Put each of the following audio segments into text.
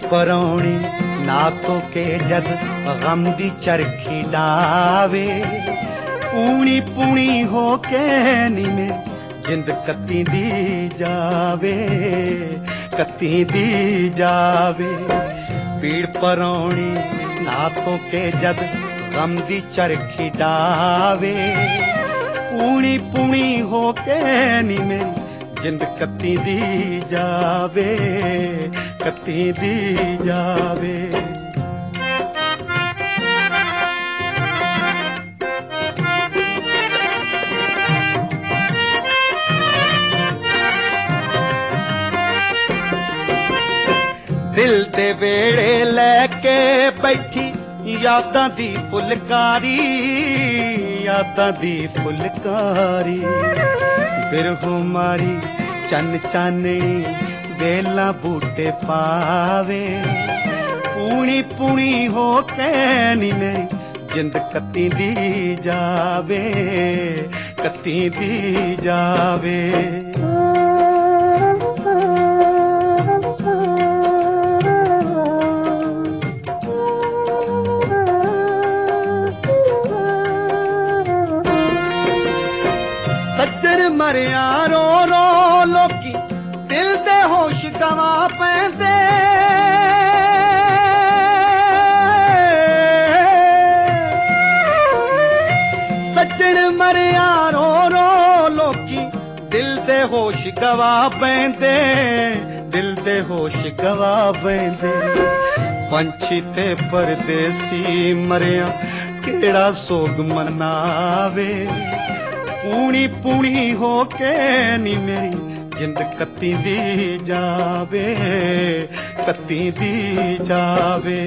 पराउणी ना तो के जद गम दी चरखी डावे, पूनी पूनी हो के नी मेरी जिंद कत्ती दी जावे, कत्ती दी जावे। पीड़ पराउणी ना तो के जद गम दी चरखी डावे, पूनी पूनी हो के नी मेरी जिंद कत्ती दी जावे, कत्ती दी जावे। दिल दे वेड़े लैके बैठी यादां दी फुलकारी, यादां दी फुलकारी। बिरहू मारी चन चाननी बेला बूटे पावे, पूनी पूनी हो के नी मेरी जिंद कत्ती दी जावे, कत्ती दी जावे। सज्जन मरिया रो रो लोकी दिल दे होश गवा पैंदे, सज्जन मरिया रो रो लोकी दिल दे होश गवा पैंदे, दिल दे होश गवा पैंदे। पंछी ते परदेसी मरिया केड़ा सोग मनावे, पूनी पूनी हो के नी मेरी जिंद कत्ती दी जावे, कत्ती दी जावे।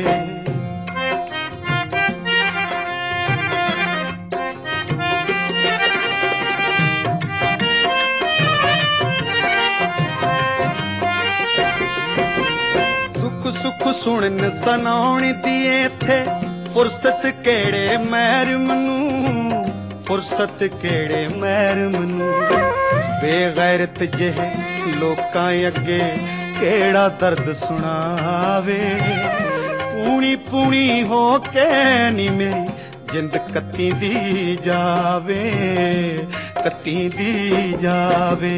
दुख सुख सुनन सनाउण दी इत्थे फुर्सत केड़े मैर मनू, फुर्सत केड़े मैर मनू। बेगैरत जेहे लोकां अगे केड़ा दर्द सुनावे, पूनी पूनी हो के नी मेरी जिंद कत्ती दी जावे, कत्ती दी जावे।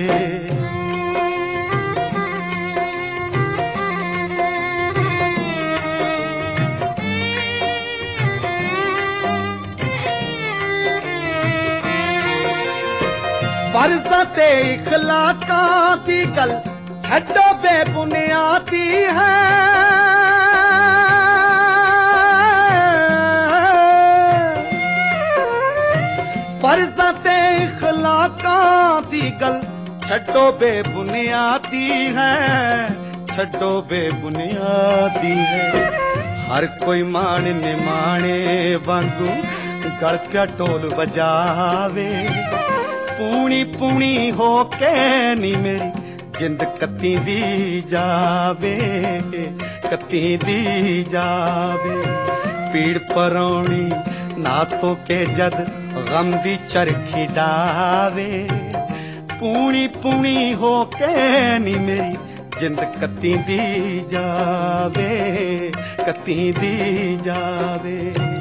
फर्ज़ां ते इखलाकां दी गल छड्डो बेबुनियादी है, फर्ज़ां ते इखलाकां दी गल छड्डो बेबुनियादी है, छड्डो बेबुनियादी है। हर कोई माण निमाणे वांगू गल प्या ढोल बजावे, पूनी पूनी हो के नी मेरी जिंद कत्ती दी जावे, कत्ती दी जावे। पीड़ पराउणी ना तो के जद गम दी चरखी डावे, पूनी पूनी हो के नी मेरी जिंद कत्ती दी जावे, कत्ती दी जावे।